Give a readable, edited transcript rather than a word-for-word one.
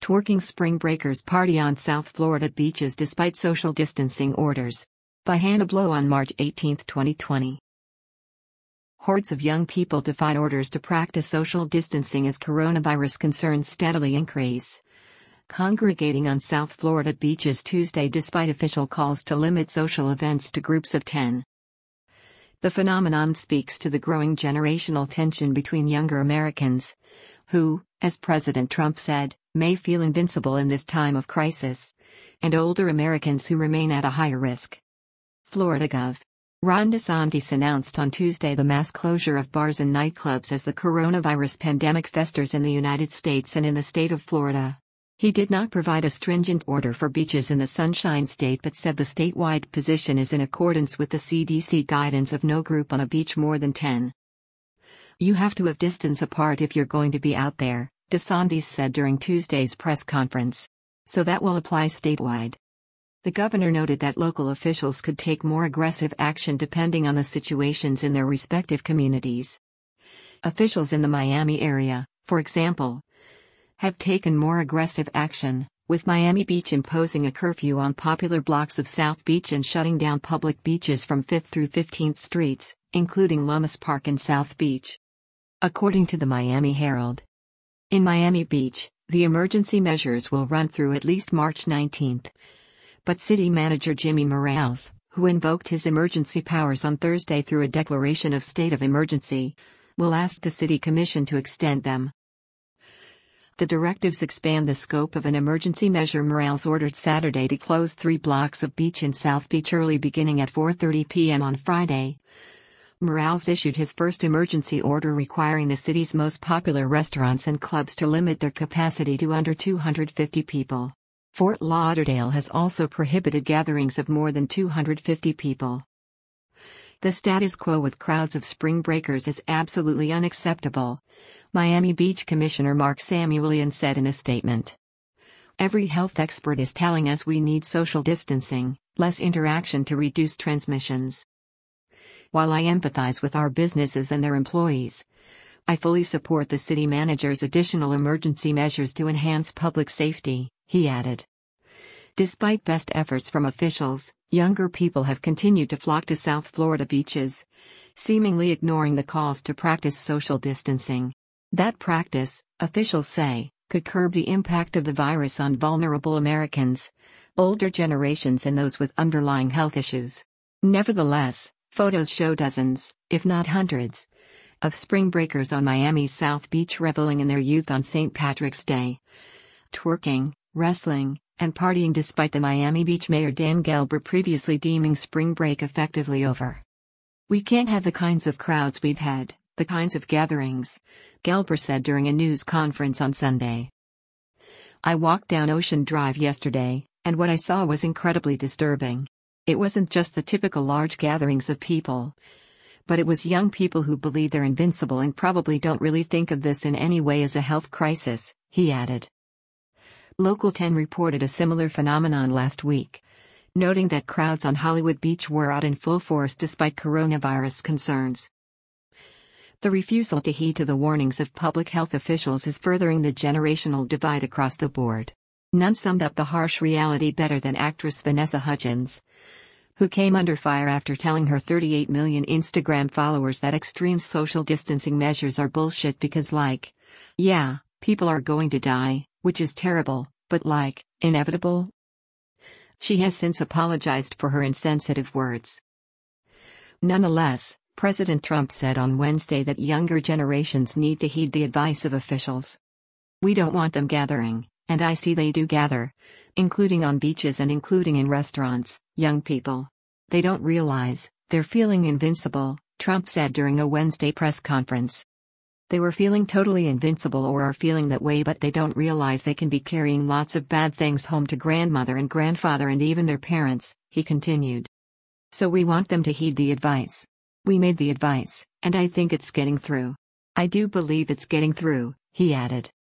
Twerking spring breakers party on South Florida beaches despite social distancing orders. By Hannah Blow on March 18, 2020. Hordes of young people defied orders to practice social distancing as coronavirus concerns steadily increase. Congregating on South Florida beaches Tuesday despite official calls to limit social events to groups of 10. The phenomenon speaks to the growing generational tension between younger Americans, who, as President Trump said, may feel invincible in this time of crisis, and older Americans who remain at a higher risk. Florida Gov. Ron DeSantis announced on Tuesday the mass closure of bars and nightclubs as the coronavirus pandemic festers in the United States and in the state of Florida. He did not provide a stringent order for beaches in the Sunshine State but said the statewide position is in accordance with the CDC guidance of no group on a beach more than 10. You have to have distance apart if you're going to be out there, DeSantis said during Tuesday's press conference. So that will apply statewide. The governor noted that local officials could take more aggressive action depending on the situations in their respective communities. Officials in the Miami area, for example, have taken more aggressive action, with Miami Beach imposing a curfew on popular blocks of South Beach and shutting down public beaches from 5th through 15th Streets, including Lummis Park and South Beach. According to the Miami Herald. In Miami Beach, the emergency measures will run through at least March 19. But City Manager Jimmy Morales, who invoked his emergency powers on Thursday through a declaration of state of emergency, will ask the City Commission to extend them. The directives expand the scope of an emergency measure Morales ordered Saturday to close 3 blocks of beach in South Beach early beginning at 4:30 p.m. on Friday. Morales issued his first emergency order requiring the city's most popular restaurants and clubs to limit their capacity to under 250 people. Fort Lauderdale has also prohibited gatherings of more than 250 people. The status quo with crowds of spring breakers is absolutely unacceptable, Miami Beach Commissioner Mark Samuelian said in a statement. Every health expert is telling us we need social distancing, less interaction to reduce transmissions. While I empathize with our businesses and their employees, I fully support the city manager's additional emergency measures to enhance public safety, he added. Despite best efforts from officials, younger people have continued to flock to South Florida beaches, seemingly ignoring the calls to practice social distancing. That practice, officials say, could curb the impact of the virus on vulnerable Americans, older generations and those with underlying health issues. Nevertheless, photos show dozens, if not hundreds, of spring breakers on Miami's South Beach reveling in their youth on St. Patrick's Day, twerking, wrestling, and partying despite the Miami Beach Mayor Dan Gelber previously deeming spring break effectively over. We can't have the kinds of crowds we've had, the kinds of gatherings, Gelber said during a news conference on Sunday. I walked down Ocean Drive yesterday, and what I saw was incredibly disturbing. It wasn't just the typical large gatherings of people, but it was young people who believe they're invincible and probably don't really think of this in any way as a health crisis, he added. Local 10 reported a similar phenomenon last week, noting that crowds on Hollywood Beach were out in full force despite coronavirus concerns. The refusal to heed to the warnings of public health officials is furthering the generational divide across the board. None summed up the harsh reality better than actress Vanessa Hudgens, who came under fire after telling her 38 million Instagram followers that extreme social distancing measures are bullshit because yeah, people are going to die, which is terrible, but inevitable? She has since apologized for her insensitive words. Nonetheless, President Trump said on Wednesday that younger generations need to heed the advice of officials. We don't want them gathering, and I see they do gather, including on beaches and including in restaurants, young people. They don't realize, they're feeling invincible, Trump said during a Wednesday press conference. They were feeling totally invincible or are feeling that way, but they don't realize they can be carrying lots of bad things home to grandmother and grandfather and even their parents, he continued. So we want them to heed the advice. We made the advice, and I think it's getting through. I do believe it's getting through, he added.